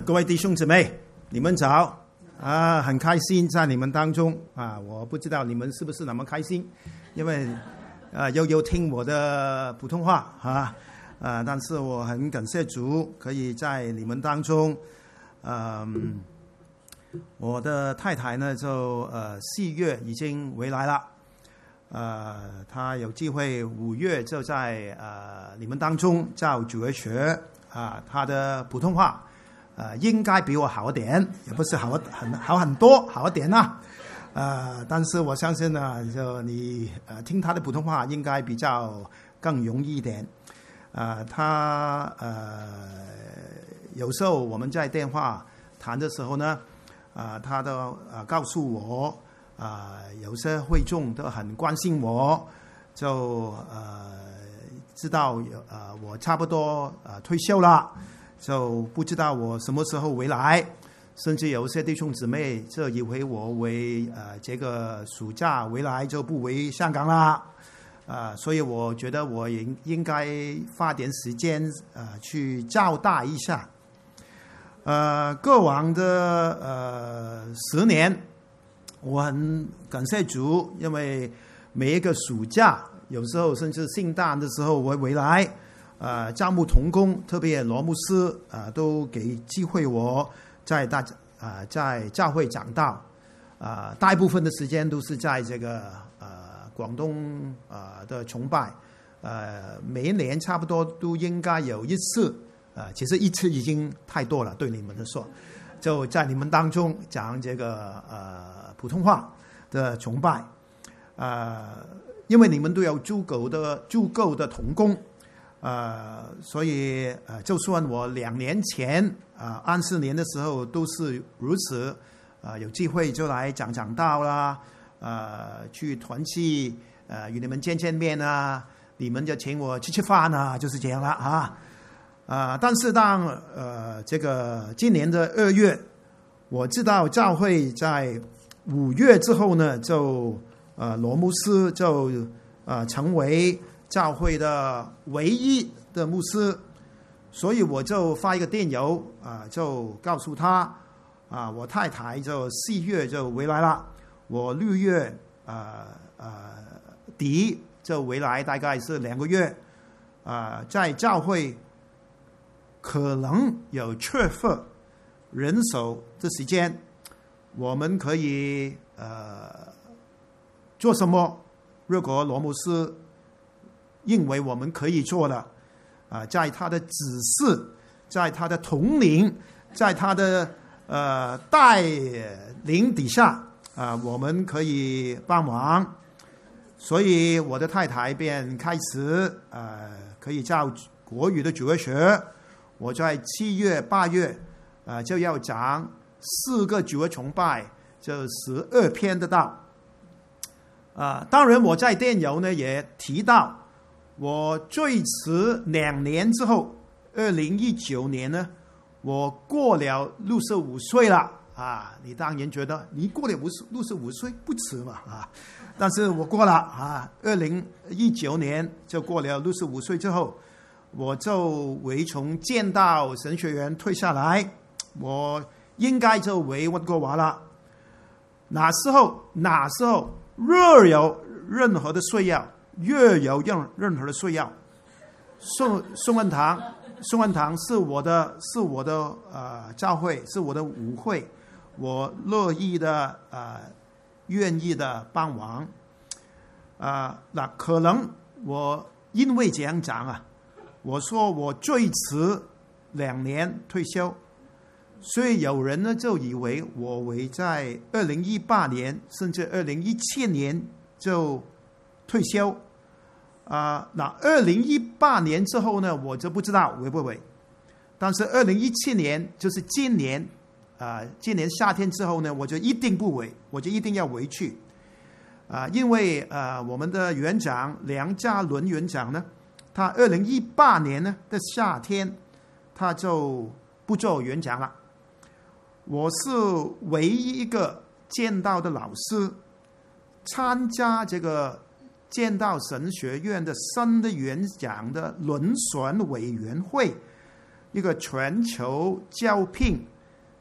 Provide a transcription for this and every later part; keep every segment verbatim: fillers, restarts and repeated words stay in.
各位弟兄姊妹，你们早啊！很开心在你们当中啊！我不知道你们是不是那么开心，因为啊又又听我的普通话啊啊！但是我很感谢主，可以在你们当中。嗯，我的太太呢，就呃四月已经回来了，呃，她有机会五月就在呃你们当中教主日学啊，她的普通话。呃，应该比我好一点，也不是好很好很多，好一点呐、啊。呃，但是我相信呢，就你呃听他的普通话应该比较更容易一点。呃，他呃有时候我们在电话谈的时候呢，啊、呃，他都呃告诉我，啊、呃，有些会众都很关心我，就呃知道呃我差不多呃退休了。就不知道我什么时候回来，甚至有些弟兄姊妹就以为我为呃这个暑假回来就不回香港了，啊、呃，所以我觉得我应应该花点时间呃去交代一下，呃，过往的呃十年，我很感谢主，因为每一个暑假，有时候甚至圣诞的时候我回来。呃，教牧同工，特别罗牧师啊、呃，都给机会我在大啊、呃、在教会讲道啊、呃，大部分的时间都是在这个呃广东啊、呃、的崇拜，呃，每一年差不多都应该有一次，啊、呃，其实一次已经太多了，对你们来说，就在你们当中讲这个呃普通话的崇拜，啊、呃，因为你们都有足够的足够的同工。呃，所以呃，就算我两年前啊、呃、安四年的时候都是如此，啊、呃，有机会就来讲讲道啦，呃，去团契，呃，与你们见见面啊，你们就请我吃吃饭啊，就是这样了啊，啊、呃，但是当呃这个今年的二月，我知道教会在五月之后呢，就呃罗牧师就呃成为。教会的唯一的牧师，所以我就发一个电邮啊、呃，就告诉他啊、呃，我太太就四月就回来了，我六月啊啊、呃呃、底就回来，大概是两个月啊、呃，在教会可能有缺乏人手的时间，我们可以呃做什么？如果罗牧师认为我们可以做的，啊、呃，在他的指示，在他的统领，在他的呃带领底下，啊、呃，我们可以帮忙。所以我的太太便开始呃可以教国语的主日学。我在七月、八月，啊、呃、就要讲四个主日崇拜，就十二篇的道。啊、呃，当然我在电邮呢也提到。我最迟两年之后，二零一九年呢，我过了六十五岁了啊！你当然觉得你过了五十六十五岁不迟嘛啊？但是我过了啊，二零一九年就过了六十五岁之后，我就为从剑道神学院退下来，我应该就回温哥华了。哪时候哪时候若有任何的需要。越有任任何的需要，宋宋恩堂，宋恩堂是我的，是我的呃教会，是我的舞会，我乐意的呃愿意的帮忙。啊、呃，那可能我因为这样讲啊，我说我最迟两年退休，所以有人呢就以为我会在二零一八年甚至二零一七年就退休。啊、呃，那二零一八年之后呢，我就不知道会不会。但是二零一七年就是今年，啊、呃，今年夏天之后呢，我就一定不回，我就一定要回去。啊、呃，因为呃，我们的园长梁家伦园长呢，他二零一八年呢的夏天，他就不做园长了。我是唯一一个见到的老师，参加这个。剑道神学院的新的园长的遴选委员会，一个全球招聘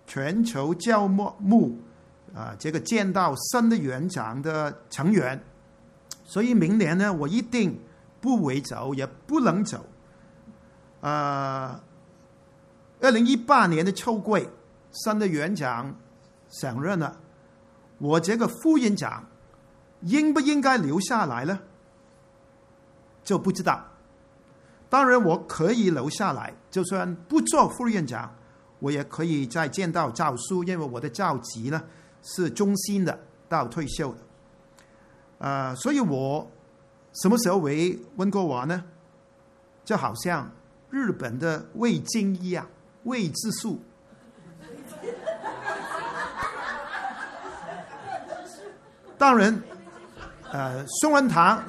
全球教牧啊这个建道新的园长的成员，所以明年呢，我一定不会走，也不能走。啊，二零一八年的秋季，新的园长上任了，我这个副院长应不应该留下来呢？就不知道。当然我可以留下来，就算不做副院长，我也可以在建道教书，因为我的教籍呢是中心的到退休的。呃，所以我什么时候回温哥华呢？就好像日本的味精一样，未知数。当然，呃，宋文堂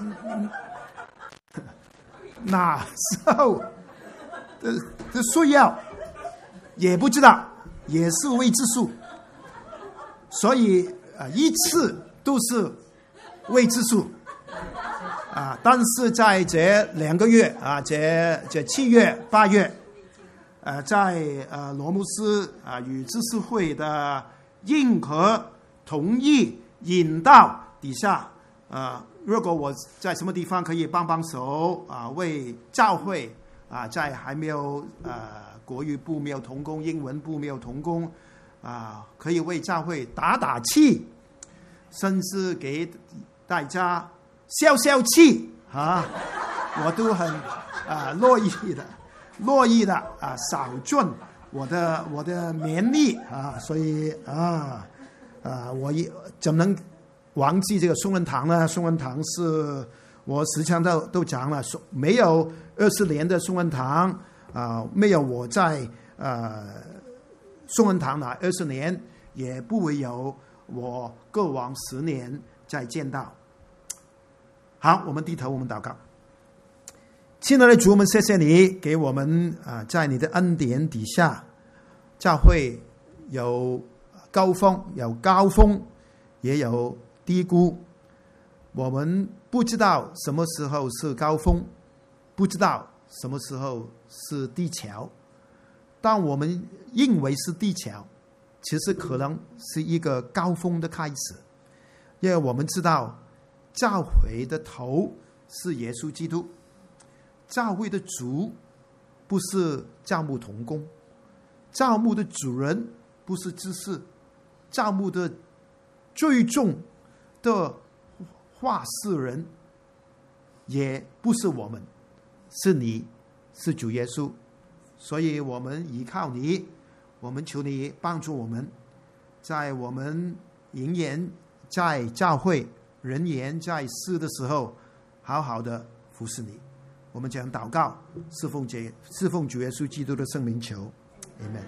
哪时候的的需要也不知道，也是未知数。所以啊、呃，一次都是未知数啊。但是在这两个月啊，这这七月、八月，呃，在呃罗姆斯啊与知识会的认可、同意、引导底下，啊，如果我在什么地方可以帮帮手啊，为教会啊，在还没有呃国语部没有同工，英文部没有同工啊，可以为教会打打气，甚至给大家消消气啊，我都很啊乐意的，乐意的啊，少尽我的我的勉力啊，所以啊啊，我一怎么能忘记这个宋文堂呢？宋文堂是我时常都都讲了，没有二十年的宋文堂啊、呃，没有我在呃宋文堂那二十年，也不会有我过往十年在建道。好，我们低头，我们祷告。亲爱的主，我们谢谢你给我们啊、呃，在你的恩典底下，教会有高峰，有高峰，也有低谷。我们不知道什么时候是高峰，不知道什么时候是低潮。当我们认为是低潮，其实可能是一个高峰的开始，因为我们知道教会的头是耶稣基督，教会的主不是教牧同工，教牧的主人不是知识，教牧的最重的话事人也不是我们，是你，是主耶稣。所以我们依靠你，我们求你帮助我们，在我们人言在教会，人言在世的时候，好好的服侍你。我们将祷告，侍奉主侍奉主耶稣基督的圣名求 Amen。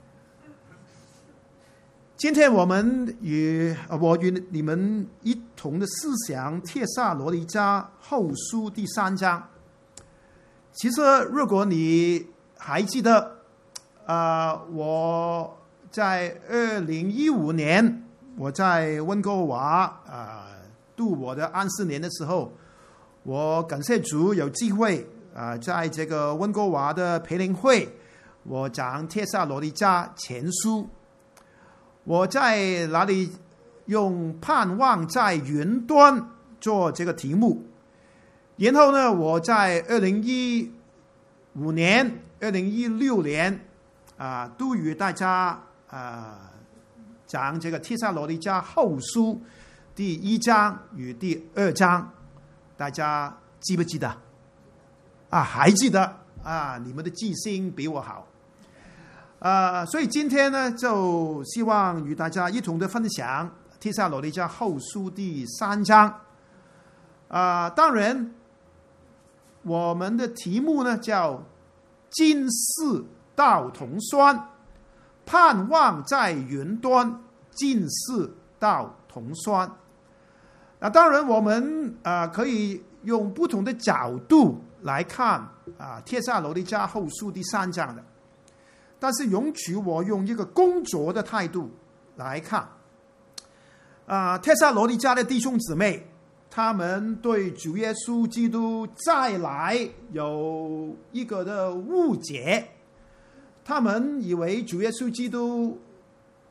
今天我们与我与你们一同的思想帖撒罗尼迦后书第三章。其实如果你还记得，呃，我在二零一五年我在温哥华啊、呃、度我的安息年的时候，我感谢主有机会啊、呃，在这个温哥华的培灵会，我讲帖撒罗尼迦前书。我在哪里用盼望在云端做这个题目，然后呢，我在二零一五年、二零一六年啊、呃，都与大家啊、呃、讲这个帖撒罗尼迦后书第一章与第二章，大家记不记得？啊，还记得啊？你们的记性比我好。呃，所以今天呢，就希望与大家一同的分享帖撒罗尼迦后书第三章。啊、呃，当然，我们的题目呢叫“今世道同酸，盼望在云端，今世道同酸”。那当然，我们啊、呃、可以用不同的角度来看啊帖撒罗尼迦后书第三章的。但是容许我用一个工作的态度来看，啊、呃，帖撒罗尼迦的弟兄姊妹，他们对主耶稣基督再来有一个的误解，他们以为主耶稣基督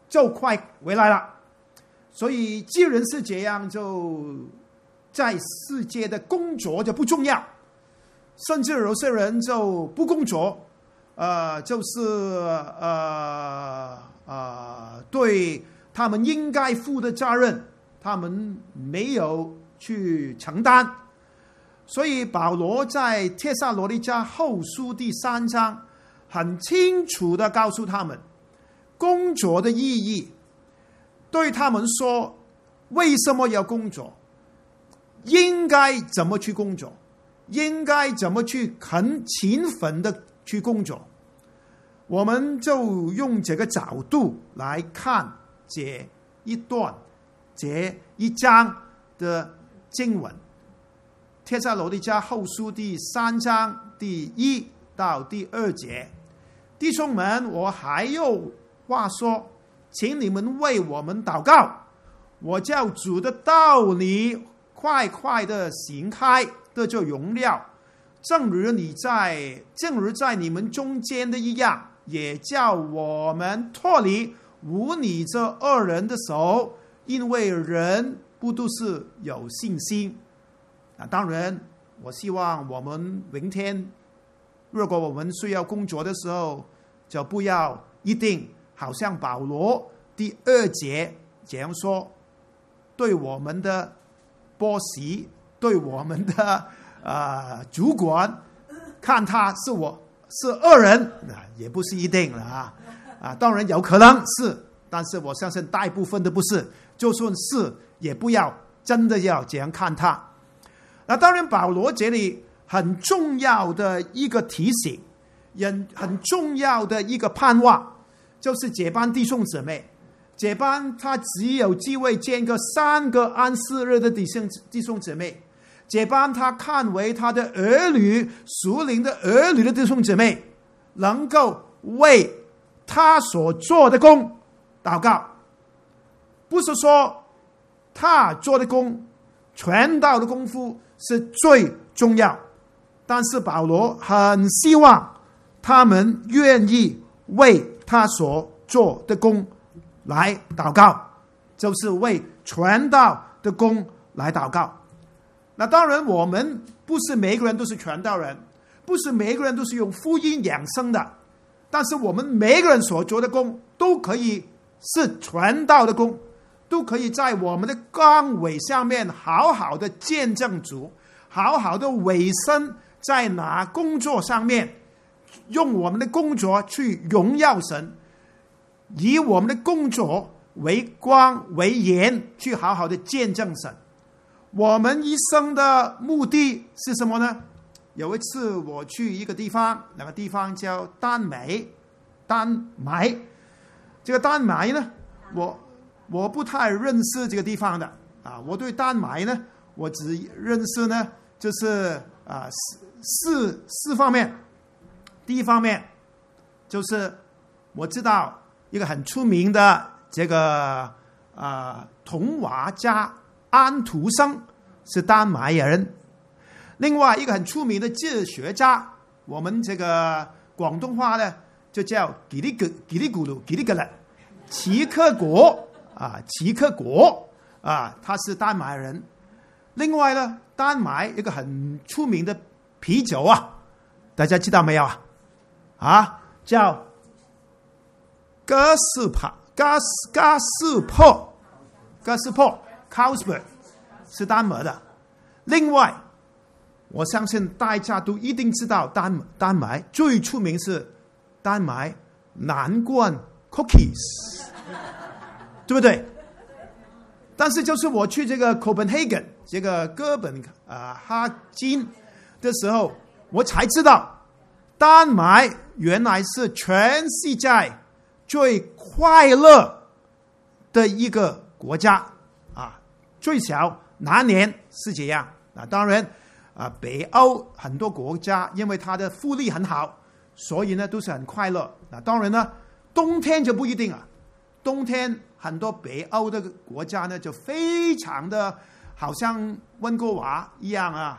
就快回来了。所以既然是这样，就在世界的工作就不重要，甚至有些人就不工作，呃，就是呃呃，对他们应该负的责任，他们没有去承担。所以保罗在帖撒罗尼迦后书第三章很清楚的告诉他们工作的意义，对他们说为什么要工作，应该怎么去工作，应该怎么去很勤奋的去工作。我们就用这个角度来看这一段这一章的经文，帖撒罗尼迦后书第三章第一到第二节。弟兄们，我还有话说，请你们为我们祷告，我叫主的道理快快的行开，得着荣耀，正如你在正如在你们中间的一样，也叫我们脱离无你这恶人的手，因为人不都是有信心。啊，当然我希望我们明天如果我们需要工作的时候，就不要一定好像保罗第二节这样说，对我们的波士，对我们的、呃、主管看他是我是恶人，也不是一定了啊。啊，当然有可能是，但是我相信大部分都不是，就算是也不要真的要这样看他。那当然保罗这里很重要的一个提醒，也很重要的一个盼望，就是这班弟兄姊妹，这班他只有机会见个三个安息日的弟兄弟兄姊妹，这班他看为他的儿女属灵的儿女的弟兄姊妹，能够为他所做的工祷告。不是说他做的工传道的功夫是最重要，但是保罗很希望他们愿意为他所做的工来祷告，就是为传道的工来祷告。那当然我们不是每个人都是传道人，不是每个人都是用福音养生的，但是我们每个人所做的工都可以是传道的工，都可以在我们的岗位上面好好的见证主，好好的委身在那工作上面，用我们的工作去荣耀神，以我们的工作为光为盐，去好好的见证神。我们一生的目的是什么呢？有一次我去一个地方，那个地方叫丹麦，丹麦。这个丹麦呢，我我不太认识这个地方的啊。我对丹麦呢，我只认识呢，就是啊四四方面。第一方面就是我知道一个很出名的这个啊童话家安徒生是丹麦人。另外一个很出名的哲学家，我们这个广东话呢就叫叽里咕叽里咕噜叽里咕噜齐克果啊，齐克果啊，他是丹麦人。另外呢，丹麦一个很出名的啤酒啊，大家知道没有啊？啊，叫哥斯帕哥斯哥斯珀哥斯珀 Carlsberg 是丹麦的。另外我相信大家都一定知道丹丹麦最出名是丹麦蓝罐 cookies， 对不对？但是就是我去这个 Copenhagen 这个哥本啊哈根的时候，我才知道丹麦原来是全世界最快乐的一个国家啊，最少那年是这样啊。当然啊，北欧很多国家因为它的福利很好，所以呢都是很快乐。那当然呢，冬天就不一定了。冬天很多北欧的国家呢就非常的好像温哥华一样啊，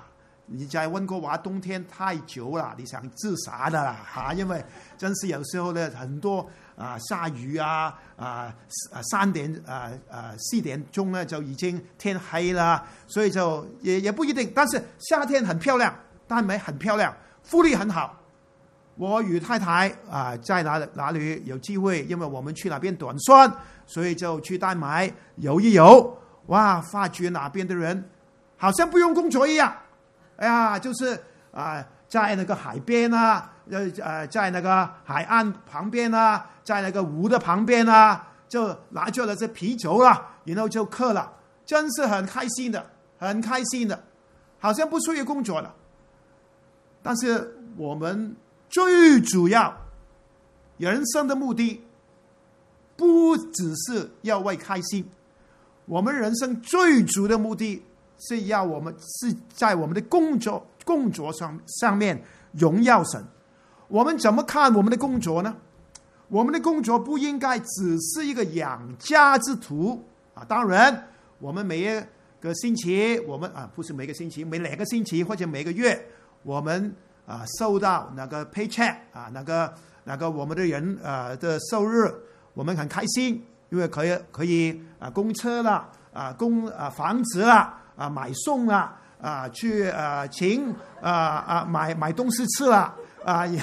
你在温哥华冬天太久了，你想自杀的啦啊！因为真是有时候呢，很多啊、呃、下雨啊啊啊三点啊啊四点钟呢就已經天黑了，所以就也也不一定。但是夏天很漂亮，丹美很漂亮，福利很好。我與太太啊、呃、在哪哪裏有機會，因為我們去那邊短宣，所以就去丹麥遊一遊。哇，發覺那邊的人好像不用工作一樣。哎呀，就是啊、呃，在那個海邊啊，呃，在那個海岸旁邊啊，在那個湖的旁邊啊，就拿着了這啤酒啦，然後就喝了，真是很開心的，很開心的，好像不需要工作了。但是我們最主要人生的目的，不只是要為開心，我們人生最主要的目的，是要我們是在我們的工作工作上上面榮耀神。我們怎麼看我們的工作呢？我們的工作不應該只是一個養家之徒啊！當然，我們每一個星期，我們啊不是每個星期，每兩個星期或者每個月，我們啊收到那個 paycheck 啊，那個那個我們的人啊的收入，我們很開心，因為可以可以啊供車啦，啊供啊房子啦。啊，買餸啊，啊，去啊請啊啊買買東西吃啦，啊也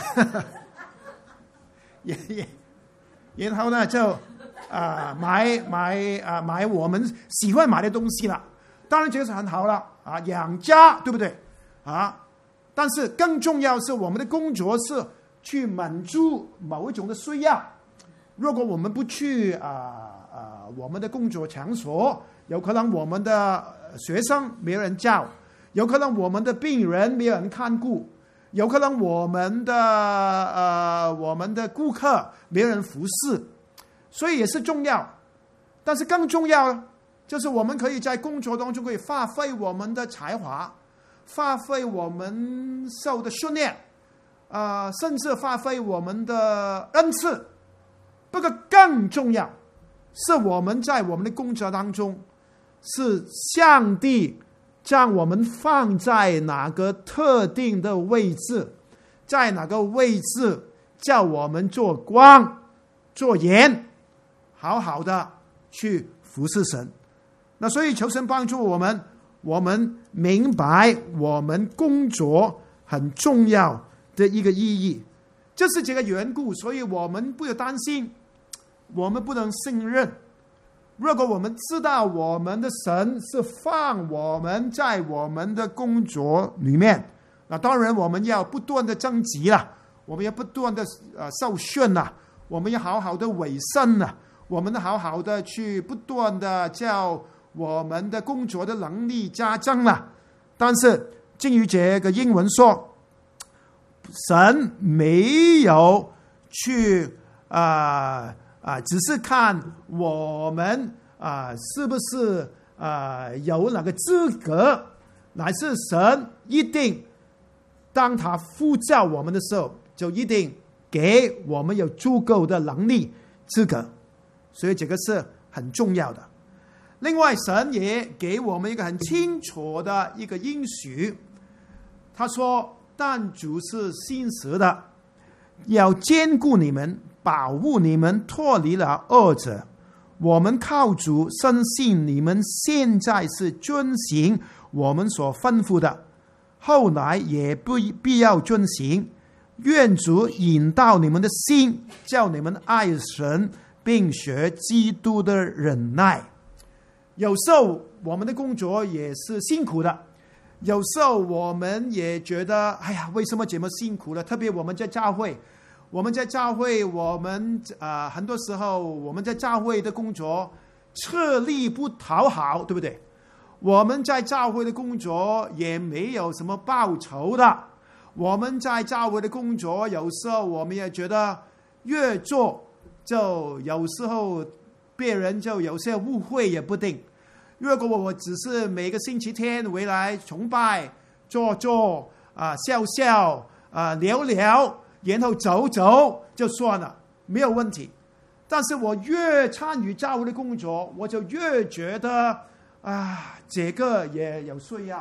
也也，然後呢就啊買買啊買我們喜歡買的東西啦。當然這個是很好了啊，養家對不對啊？但是更重要是我們的工作是去滿足某一種的需要。如果我們不去啊啊我們的工作場所，有可能我們的學生沒有人教，有可能我們的病人沒有人看顧，有可能我們的呃我們的顧客沒有人服侍，所以也是重要。但是更重要就是我們可以在工作當中可以發揮我們的才華，發揮我們受的訓練，啊、呃，甚至發揮我們的恩賜。不過更重要是我們在我們的工作當中，是上帝將我們放在哪個特定的位置，在哪個位置叫我們做光做鹽，好好的去服侍神。那所以求神幫助我們，我們明白我們工作很重要的一個意義。就是這個緣故，所以我們不要擔心，我們不能勝任。如果我們知道我們的神是放我們在我們的工作裏面，那當然我們要不斷的增值啦，我們要不斷的呃受訓啦，我們要好好的委身啦，我們要好好的去不斷的叫我們的工作的能力加增啦。但是正如這個英文說，神沒有去啊。呃啊，只是看我們啊，是不是啊有那個資格，乃是神一定當他呼召我們的時候，就一定給我們有足夠的能力資格，所以這個是很重要的。另外，神也給我們一個很清楚的一個應許，他說：但主是信實的，要堅固你們，保護你們脫離了惡者。我們靠主深信你們現在是遵行我們所吩咐的，後來也不必要遵行。願主引導你們的心，叫你們愛神，並學基督的忍耐。有時候我們的工作也是辛苦的，有時候我們也覺得，哎呀，為什麼這麼辛苦呢？特別我們在教會。我們在教會，我們啊、呃，很多時候我們在教會的工作吃力不討好，對不對？我們在教會的工作也沒有什麼報酬的。我們在教會的工作，有時候我們也覺得越做就有時候別人就有些誤會也不定。如果我只是每個星期天回來崇拜，做做啊、呃、笑笑啊、呃、聊聊。然後走走就算了，沒有問題。但是我越參與教會的工作，我就越覺得啊，這個也有需要，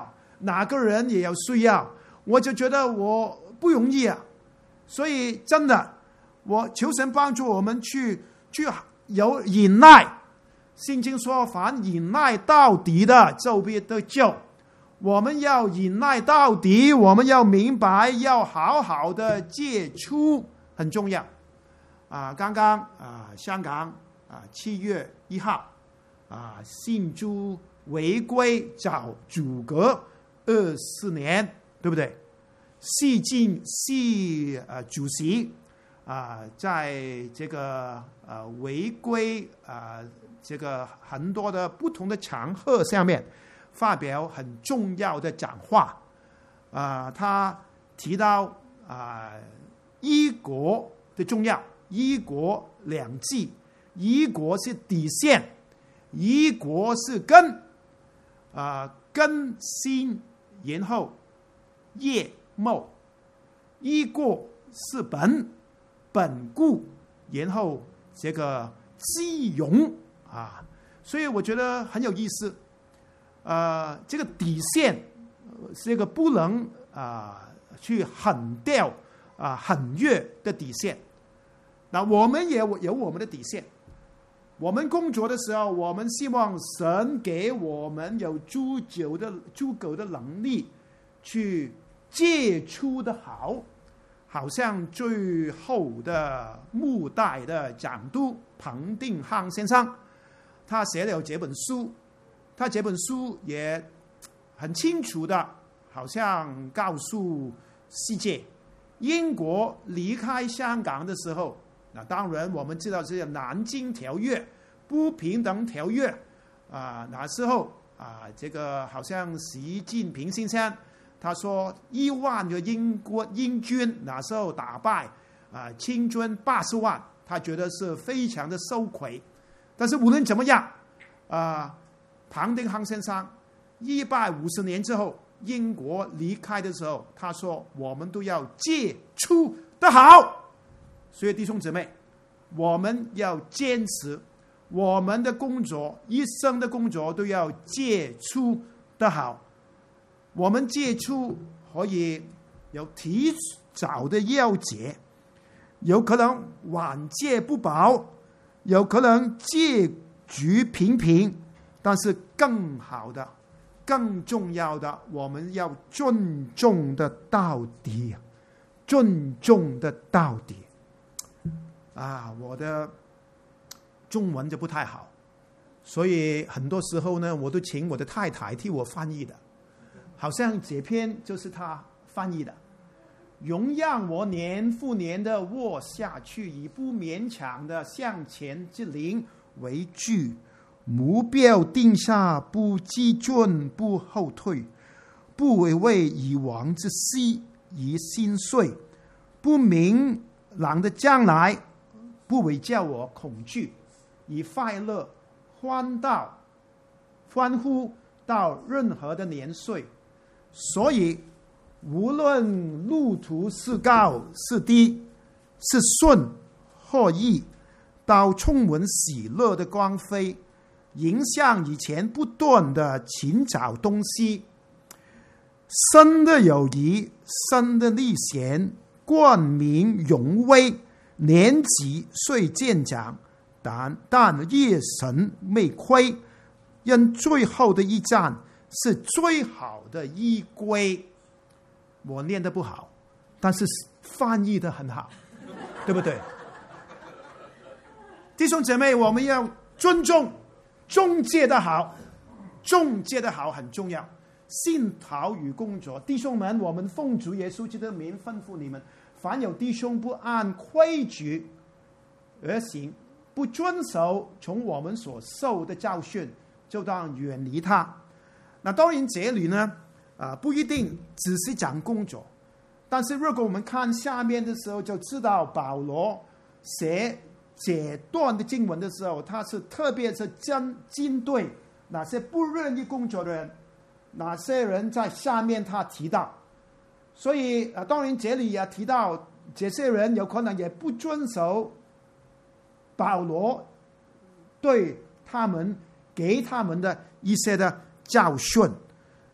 哪个人也有需要，我就觉得我不容易啊。所以真的，我求神帮助我们去去有忍耐。圣经说，凡忍耐到底的，就必得救。我们要忍耐到底，我们要明白，要好好的结出，很重要。啊，刚刚啊，香港啊，七月一号啊，信主回归找主隔二十年，对不对？习近习呃主席啊，在这个呃回归啊这个很多的不同的场合下面，发表很重要的讲话啊，他提到啊一国的重要，一国两制，一国是底线，一国是根啊，根心然后叶茂，一国是本，本固然后这个基容啊，所以我觉得很有意思。呃，这个底线是一个不能啊、呃、去很掉啊、呃、很越的底线。那我们也有我们的底线。我们工作的时候，我们希望神给我们有足够的足够的能力去接触的好。好像最后的末代的讲督彭定康先生，他写了这本书，他这本书也很清楚的，好像告诉世界，英国离开香港的时候，那当然我们知道这个南京条约、不平等条约啊，那时候啊，这个好像习近平先生他说一万个英国英军那时候打败啊清军八十万，他觉得是非常的羞愧。但是无论怎么样啊，彭定康先生一百五十年之后英国离开的时候，他说我们都要接触得好。所以弟兄姊妹，我们要坚持我们的工作，一生的工作都要接触得好。我们接触可以有提早的夭折，有可能晚节不保，有可能结局平平，但是更好的、更重要的，我们要尊重的到底，尊重的到底。啊，我的中文就不太好，所以很多时候呢，我都请我的太太替我翻译的。好像这篇就是他翻译的，容让我年复年的握下去，以不勉强的向前之灵为据，目标定下，不激进，不后退，不违背以往之息以心碎，不明朗的将来，不为叫我恐惧，以快乐欢到欢呼到任何的年岁。所以无论路途是高是低，是顺或逆，都充满喜乐的光辉，影响以前不断的寻找东西。生的友谊，生的历险，冠名荣威，年纪虽渐长，但但夜神未亏，因最后的一战是最好的依归。我念得不好，但是翻译得很好，对不对？弟兄姐妹，我们要尊重中介的好，中介的好很重要。信讨与工作，弟兄们，我们奉主耶稣基督的名吩咐你们，凡有弟兄不按规矩而行，不遵守从我们所受的教训，就当远离他。那当然这里呢啊，不一定只是讲工作，但是如果我们看下面的时候，就知道保罗写这段的经文的时候，他是特别是针针对哪些不愿意工作的人，哪些人在下面他提到。所以啊，当然这里也提到这些人有可能也不遵守保罗对他们给他们的一些的教训。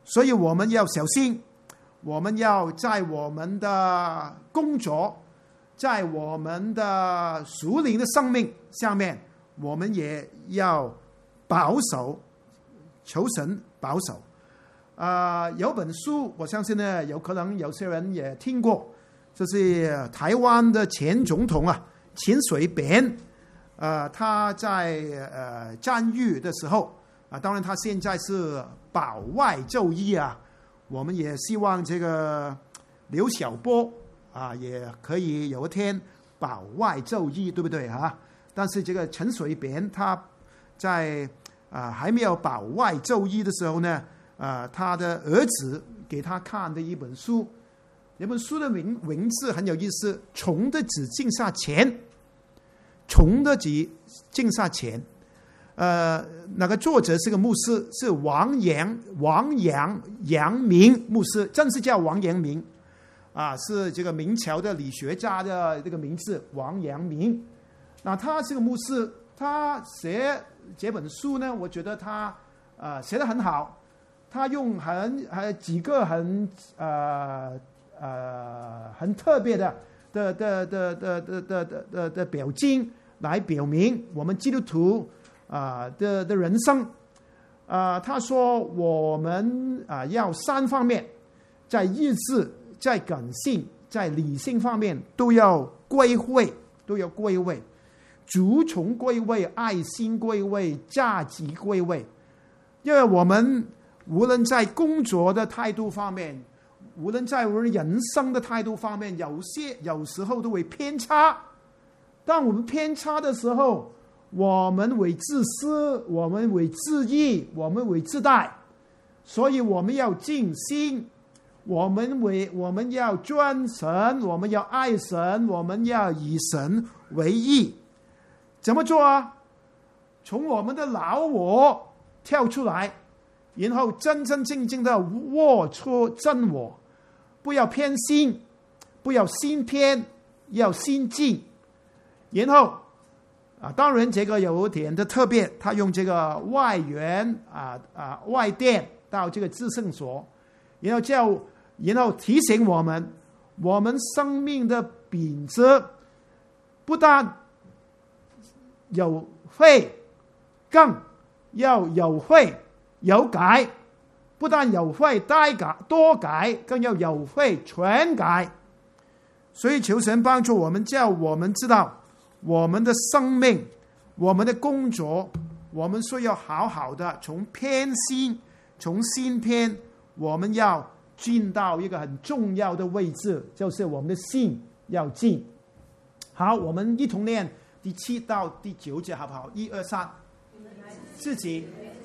所以我们要小心，我们要在我们的工作，在我们的属灵的生命上面，我们也要保守，求神保守。啊、呃，有本书，我相信呢，有可能有些人也听过，就是台湾的前总统啊，陈水扁，呃，他在呃战狱的时候啊、呃，当然他现在是保外就医啊，我们也希望这个刘晓波啊，也可以有一天保外就医，对不对啊？但是这个陈水扁他在啊、呃、还没有保外就医的时候呢，啊、呃，他的儿子给他看的一本书，那本书的名名字很有意思，《穷的只剩下钱》，穷的只剩下钱。呃，那个作者是个牧师，是王阳王阳阳明牧师，真是叫王阳明啊，是这个明朝的理学家的这个名字王阳明。那他是个牧师，他写这本书呢，我觉得他呃写得很好，他用很很几个很呃呃很特别的的的的的的的的的的表经来表明我们基督徒啊、呃、的的人生。啊、呃，他说我们啊、呃、要三方面，在意志、在感性、在理性方面都要归位，都要归位，主从归位，爱心归位，价值归位。因为我们无论在工作的态度方面，无论在我们人生的态度方面，有些有时候都会偏差。当我们偏差的时候，我们会自私，我们会自义，我们会自大，所以我们要尽心，我们为我们要专神，我们要爱神，我们要以神为义。怎么做啊？从我们的老我跳出来，然后真真正正的握出真我，不要偏心，不要心偏，要心静。然后啊，当然这个有点的特别，他用这个外援啊啊外电到这个至圣所，然后叫然后提醒我们，我们生命的品质不但有会，更要有会有改，不但有会呆改多改，更要有会全改。所以求神帮助我们，叫我们知道我们的生命，我们的工作，我们需要好好的从偏心，从心偏，我们要进到一个很重要的位置，就是我们的心要静。好，我们一同念第七到第九节，好不好？一二三，自己。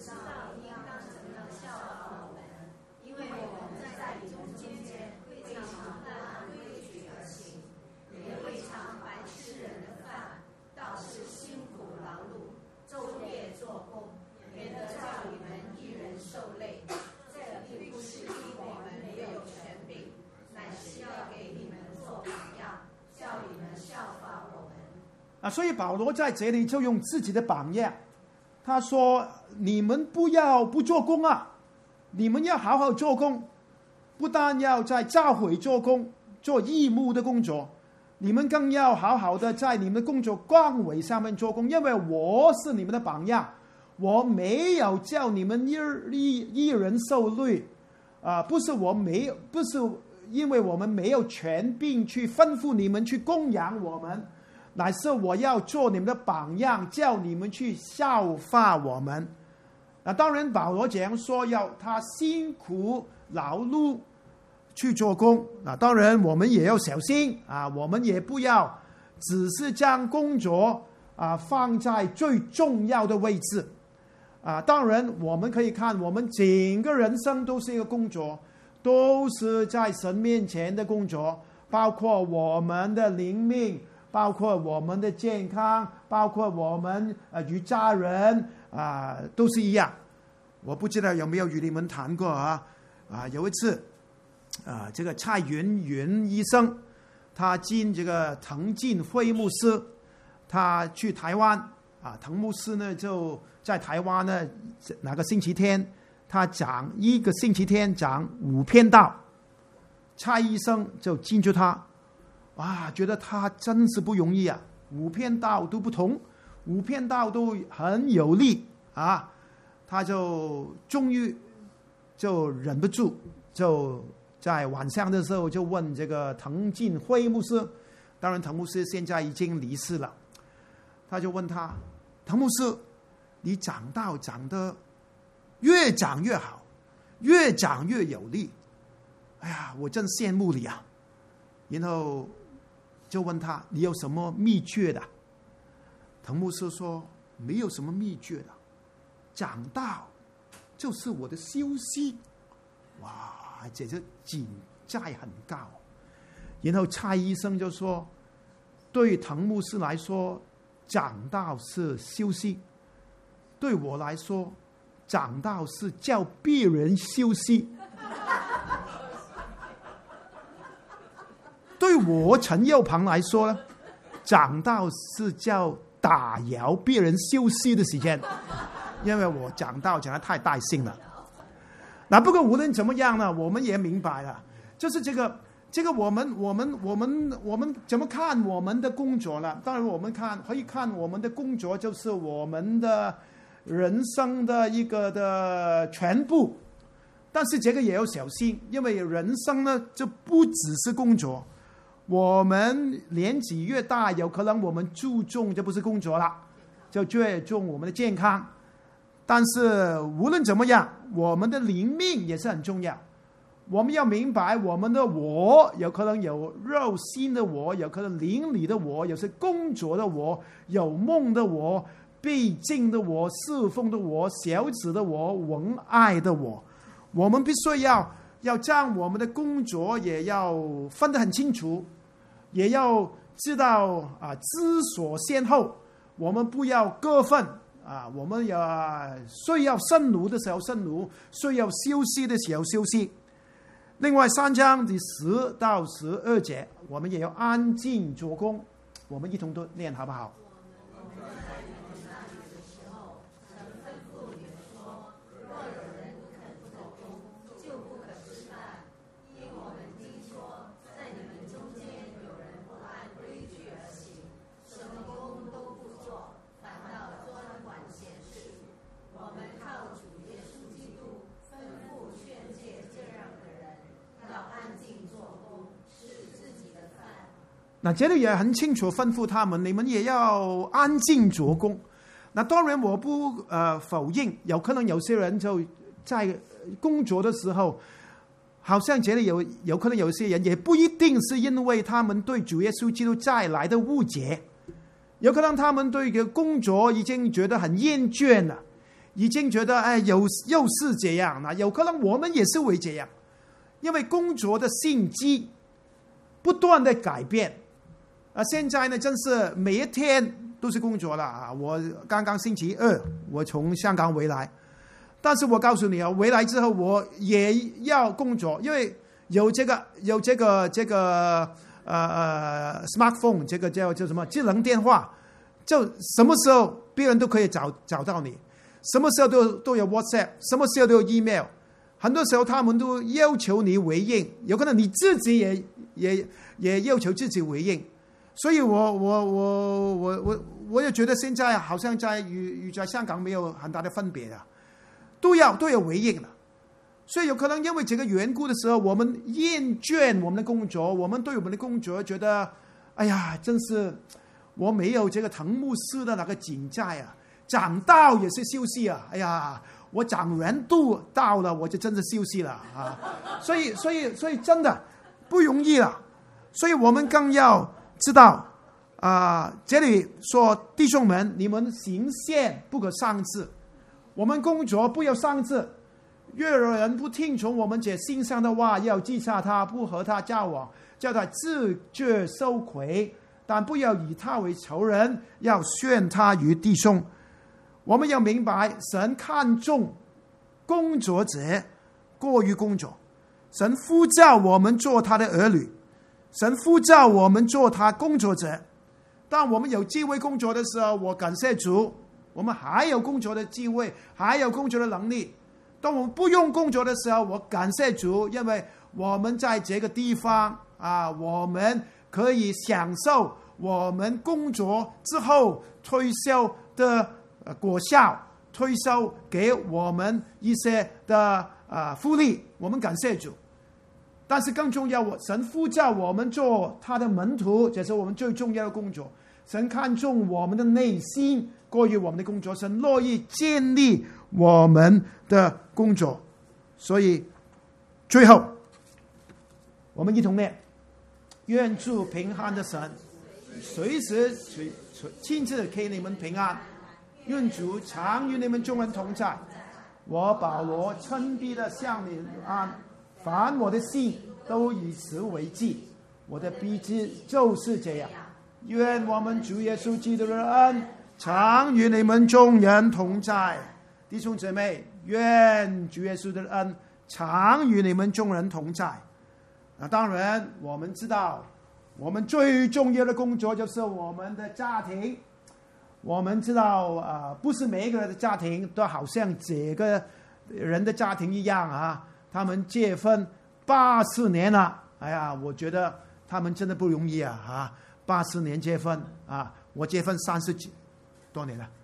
啊，所以保罗在这里就用自己的榜样，他说：“你们不要不做工啊，你们要好好做工，不但要在教会做工，做义务的工作，你们更要好好的在你们的工作岗位上面做工，因为我是你们的榜样，我没有叫你们一一一人受累啊，不是我没有，不是因为我们没有权柄去吩咐你们去供养我们。”乃是我要做你们的榜样，叫你们去效法我们。那当然保罗这样说，要他辛苦劳碌去做工。那当然我们也要小心啊，我们也不要只是将工作啊放在最重要的位置啊。当然我们可以看，我们整个人生都是一个工作，都是在神面前的工作，包括我们的灵命，包括我们的健康，包括我们呃与家人啊、呃、都是一样。我不知道有没有与你们谈过啊啊有一次啊、呃、这个蔡云云医生，他进这个滕进辉牧师，他去台湾啊，滕牧师呢就在台湾呢那个星期天他讲一个星期天讲五篇道，蔡医生就敬祝他，哇，觉得他真是不容易啊，五篇道都不同，五篇道都很有力啊，他就终于就忍不住，就在晚上的时候就问这个滕近辉牧师，当然滕牧师现在已经离世了，他就问他，滕牧师，你讲道讲得越讲越好，越讲越有力，哎呀，我真羡慕你啊。然后就问他，你有什么秘诀的？滕牧师说，没有什么秘诀的，讲道就是我的休息。哇，这个境界很高。然后蔡医生就说，对滕牧师来说，讲道是休息，对我来说，讲道是叫别人休息。对我陈佑鹏来说呢，讲道是叫打扰别人休息的时间，因为我讲道讲得太带劲了。那不过无论怎么样呢，我们也明白了，就是这个这个我们我们我们我们怎么看我们的工作呢？当然我们看可以看我们的工作就是我们的人生的一个的全部，但是这个也要小心，因为人生呢就不只是工作。我们年纪越大，有可能我们注重就不是工作了，就注重我们的健康。但是无论怎么样，我们的灵命也是很重要。我们要明白，我们的我有可能有肉心的我，有可能灵里的我，有些工作的我，有梦的我，必经的我，侍奉的我，小子的我，文爱的我。我们必须要要将我们的工作也要分得很清楚，也要知道啊知所先后。我们不要过分啊，我们要需要生奴的时候生奴，需要休息的时候休息。另外三章第十到十二节，我们也要安静做工。我们一同都念好不好？那这里也很清楚吩咐他们，你们也要安静做工。那当然我不呃否认，有可能有些人就在工作的时候，好像这里有有可能有些人也不一定是因为他们对主耶稣基督再来的误解，有可能他们对这个工作已经觉得很厌倦了，已经觉得哎又又是这样了。有可能我们也是会这样，因为工作的性质不断的改变。啊，现在呢，真是每一天都是工作了啊！我刚刚星期二我从香港回来，但是我告诉你啊，回来之后我也要工作，因为有这个有这个这个呃呃 smartphone， 这个叫叫什么智能电话，就什么时候别人都可以找找到你，什么时候都都有 WhatsApp， 什么时候都有 email， 很多时候他们都要求你回应，有可能你自己也也也要求自己回应。所以我我我我我我也觉得现在好像在与与在香港没有很大的分别啊，都要都有回应了。所以有可能因为这个缘故的时候，我们厌倦我们的工作，我们对我们的工作觉得，哎呀，真是我没有这个滕牧师的那个境界啊，讲道也是休息啊，哎呀，我讲人度到了，我就真的休息了啊。所以所以所以真的不容易了，所以我们更要知道啊、呃，这里说弟兄们，你们行善不可丧志，我们工作不要丧志。若有人不听从我们这心上的话，要击杀他，不和他交往，叫他自觉羞愧，但不要以他为仇人，要宣他于弟兄。我们要明白，神看重工作者过于工作，神呼召我们做他的儿女，神呼召我们做他工作者。当我们有机会工作的时候，我感谢主，我们还有工作的机会，还有工作的能力。 当我们不用工作的时候，我感谢主，因为我们在这个地方啊，我们可以享受我们工作之后退休的果效，退休给我们一些的啊福利，我们感谢主。但是更重要，我神呼召我们做他的门徒，这是我们最重要的工作。神看重我们的内心过于我们的工作，神乐意建立我们的工作。所以最后我们一同念：愿主平安的神随时亲自给你们平安，愿主常与你们众人同在。我保罗称必的向你安，凡我的心都以此为记，我的笔记就是这样。愿我们主耶稣基督的恩常与你们众人同在。弟兄姊妹，愿主耶稣的恩常与你们众人同在。那当然我们知道，我们最重要的工作就是我们的家庭。我们知道啊、呃，不是每一个人的家庭都好像这个人的家庭一样啊，他们结婚八十年了，哎呀，我觉得他们真的不容易啊！啊，八十年结婚啊，我结婚三十几多年了，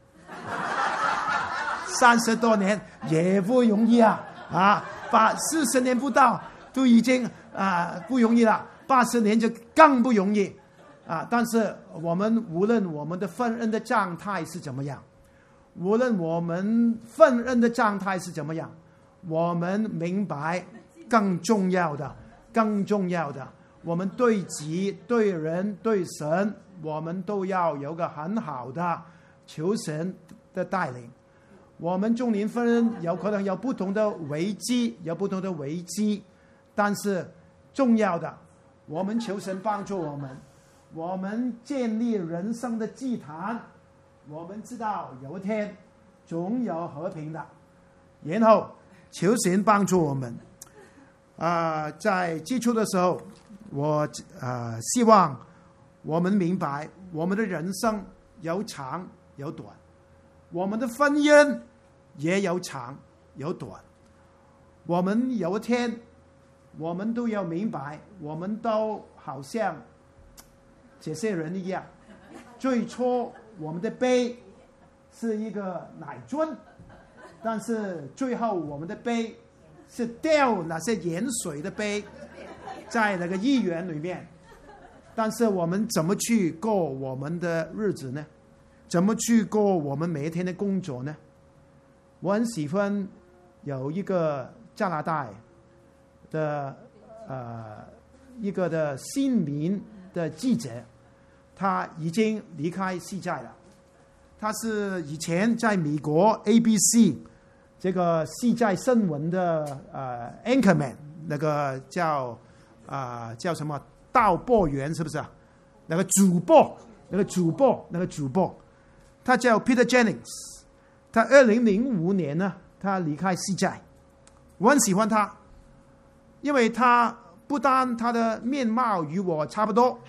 三十多年也不容易啊！啊，八四十年不到都已经啊不容易了，八十年就更不容易啊！但是我们无论我们的婚姻的状态是怎么样，无论我们婚姻的状态是怎么样，我们明白更重要的，更重要的，我们对己、对人、对神，我们都要有个很好的求神的带领。我们中年婚姻有可能有不同的危机，有不同的危机，但是重要的，我们求神帮助我们，我们建立人生的祭坛，我们知道有一天总有和平的，然后求神帮助我们。啊、呃，在基础的时候，我啊、呃、希望我们明白，我们的人生有长有短，我们的婚姻也有长有短。我们有一天，我们都要明白，我们都好像这些人一样，最初我们的杯是一个奶樽，但是最后我们的杯是掉那些盐水的杯在那个医院里面。但是我们怎么去过我们的日子呢？怎么去过我们每一天的工作呢？我很喜欢有一个加拿大的呃一个的新闻的记者，他已经离开世界了。他是以前在美国 A B C 这个世界新闻的呃 anchorman， 那个叫啊、呃、叫什么导播员，是不是啊？那个主播，那个主播，那个主播，他叫 Peter Jennings。他二零零五年呢，他离开世界。我很喜欢他，因为他不但他的面貌与我差不多，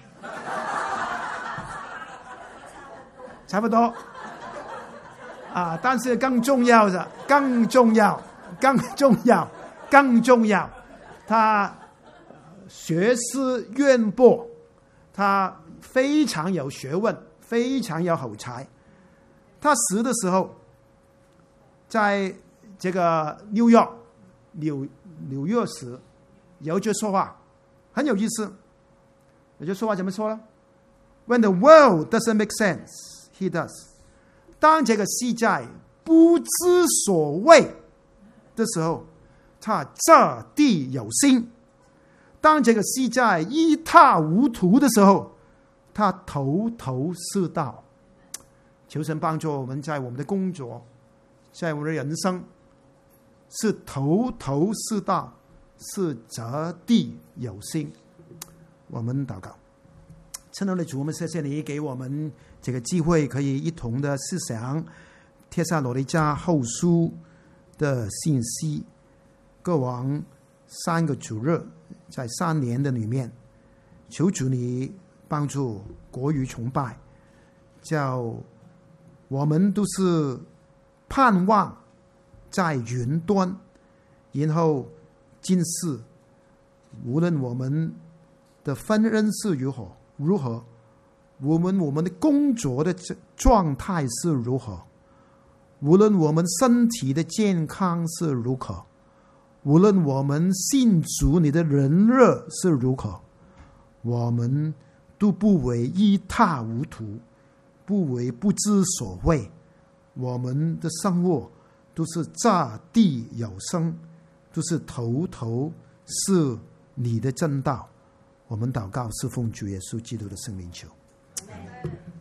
差不多。啊！但是更重要的，更重要，更重要，更重要，他学识渊博，他非常有学问，非常有口才。他死的时候，在这个纽约纽纽约时，有句说话很有意思。有句说话怎么说呢 ？When the world doesn't make sense, he does。当这个世界不知所谓的时候，他掷地有心；当这个世界一塌糊涂的时候，他头头是道。求神帮助我们，在我们的工作，在我们的人生，是头头是道，是掷地有心。我们祷告。亲爱的主，我们谢谢你给我们这个机会，可以一同的思想帖撒罗尼迦后书的信息。过往三个主日，在三年的里面，求主你帮助国语崇拜，叫我们都是盼望在云端， 然后今世无论我们的婚姻是如何如何，无论我们的工作的状态是如何，无论我们身体的健康是如何，无论我们信主你的人热是如何，我们都不为一塌糊涂，不为不知所谓。我们的生活都是掷地有声，都是头头是你的真道。我们祷告是奉主耶稣基督的圣名求。